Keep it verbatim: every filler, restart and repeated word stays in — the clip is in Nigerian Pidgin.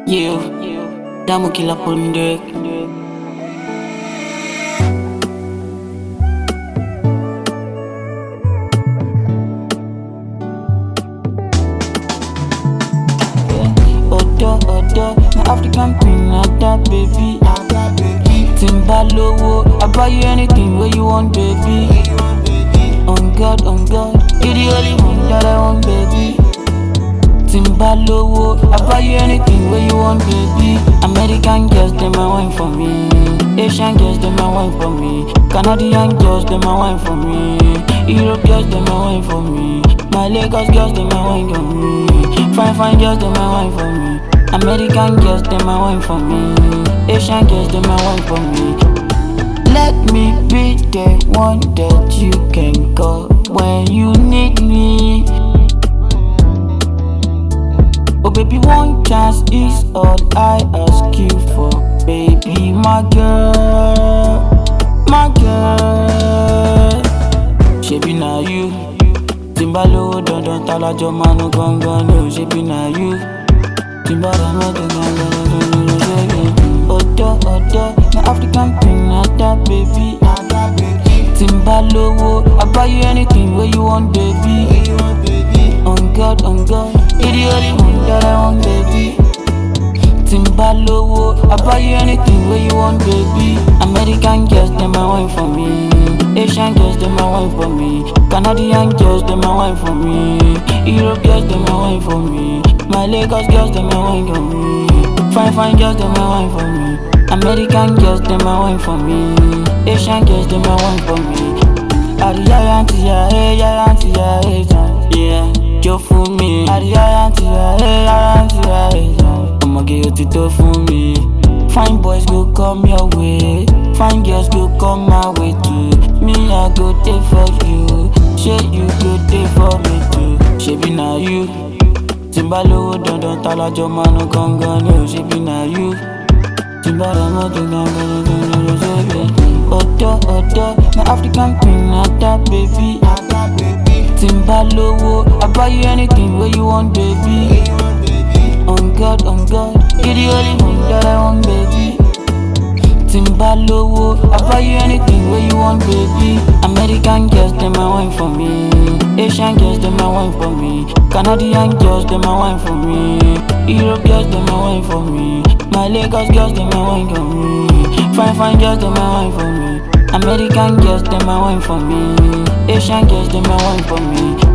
You, Damu kila punde. Odo, odo, my African queen, Ada baby. Timbalowo, I buy you anything where you want, baby. On God, on God, you the only one that I want, baby. Timbalowo, I buy you anything where you want, baby. American girls, they my wine for me. Asian girls, they my wine for me. Canadian girls, they my wine for me. Europe girls, they my wine for me. My Lagos girls, they my wine for me. Fine, fine girls, they my wine for me. American girls, they my wine for me. Asian girls, they my wine for me. Let me be the one that you can call when you need me. Oh baby, one chance is all I ask you for. Baby, my girl, my girl. She be na you. Timbalowo don don talajo manu gangan no. She be na you. Timbalowo don don don don don. Odo odo, my African queen, Ada baby. Timbalowo, I buy you anything where you want, baby. On God, on God, you the only one that I want, baby. Timbalowo, I buy you anything where you want, baby. American girls, they my wine for me. Asian girls, they my wine for me. Canadian girls, they my wine for me. Europe girls, they my wine for me. My Lagos girls, they my wine for me. Fine, fine girls, they my wine for me. American girls, they my wine for me. Asian girls, they my wine for me. Ariya auntie ya, hey ya auntie ya, hey yeah. Jó fún mi. Ariya auntie ya, hey ya auntie ya, hey ọmọge o ti tó fún mi. Fine boys go come your way. Fine girls go come my way too. Me I go dey for you. Shey you go dey for me too. Shebi na you. Timbalowo don don talajo manu gangan ni o. Shebi na you. Timbalowo don don don don don don. Odo odo, my African queen, Ada baby. Timbalowo, I buy you anything where you want, baby. On God, on God, you the only one that I want, baby. Timbalowo, I buy you anything where you want, baby. American girls, they my wine for me. Asian girls, they my wine for me. Canadian girls, they my wine for me. Europe girls, they my wine for me. My Lagos girls, they my wine for me. Fine, fine girls, they my wine for me. American girls, they my wine for me. Asian girls, they my wine for me.